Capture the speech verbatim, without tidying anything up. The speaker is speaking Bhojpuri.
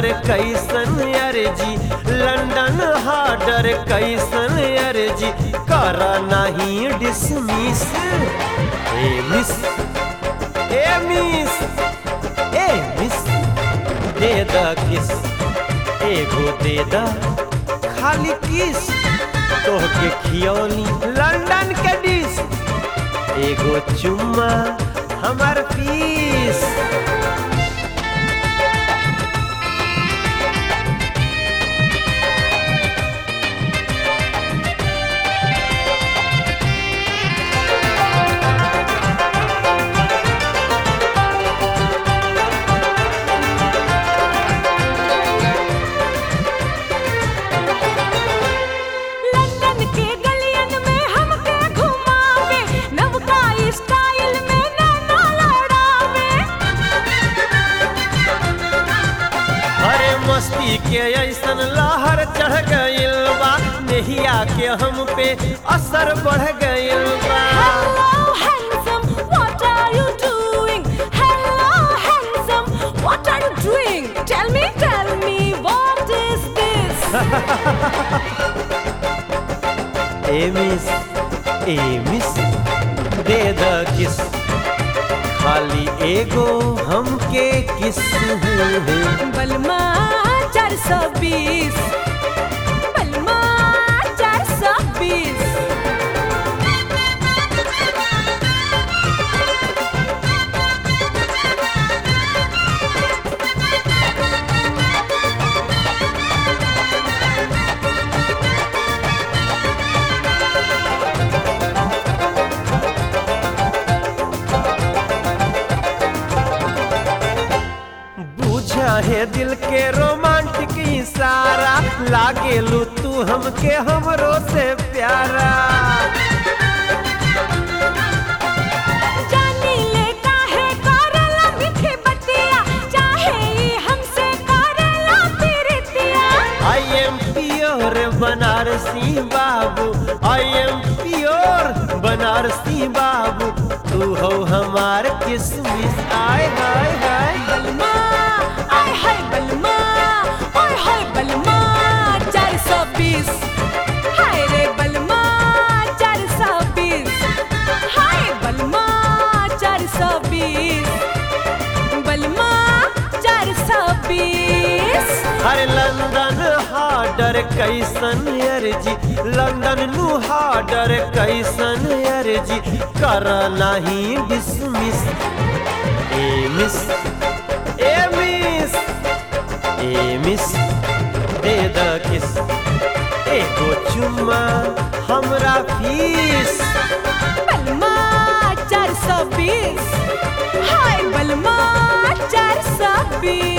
हार्डर कैसन अर्जी, लंदन हार्डर कैसन अर्जी, करा नहीं डिसमिस। ए मिस, ए मिस, ए मिस, दे द किस, एगो दे द खाली किस, तोहके खियौली लंदन के डिश, एगो चुम्मा हमार फीस। मस्ती के ऐसन लहर चढ़ गइल बा, नेहिया के हम पे असर बढ़ गइल बा। Hello handsome, what are you doing? Hello handsome, what are you doing? Tell me, tell me, what is this? ए मिस, ए मिस, दे द किस, खाली एगो हमके किस। बलमा चार सौ बीस, बलमा चार सौ बीस। है दिल के रोमांटिक इशारा, लागेलू तू हमके हमरो से प्यारा। जानी ले काहे करेला मीठी बतिया, चाहे ही हमसे करेला प्रीतिया। आई एम प्योर बनारसी बाबू, आई एम प्योर बनारसी बाबू, तू हो हमार किसमिस। आय हाय हाय बलमा, आय हाय बलमा, आय हाय बलमा चार सौ बीस, हाय रे बलमा चार सौ बीस, हाय बलमा चार सौ बीस, बलमा चार सौ बीस। अरे लंदन हार्डर कैसन अर्जी, लंदन नु हार्डर कैसन अर्जी, करा नहीं डिसमिस। ए मिस, ए मिस, ए मिस, दे द किस, एगो चुम्मा हमरा फीस। बलमा चार सौ बीस, हाय बलमा चार सौ बीस।